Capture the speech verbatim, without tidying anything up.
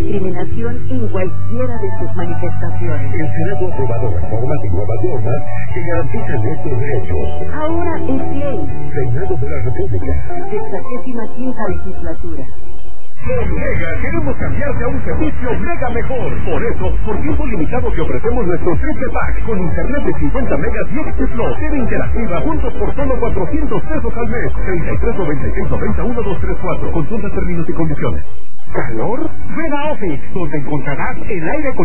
discriminación en cualquiera de sus manifestaciones. El Senado aprobado reformas y nuevas normas que garantizan estos derechos. Ahora es ley. Senado de la República. Sexagésima quinta legislatura. Con Mega queremos cambiarte a un servicio Mega mejor. Por eso, por tiempo limitado te ofrecemos nuestro triple pack con internet de cincuenta megas y X Plus, T V interactiva, juntos por solo cuatrocientos pesos al mes. treinta y tres noventa y seis noventa uno dos tres cuatro. Consulta términos y condiciones. ¿Calor? Ven a Office, donde encontrarás el aire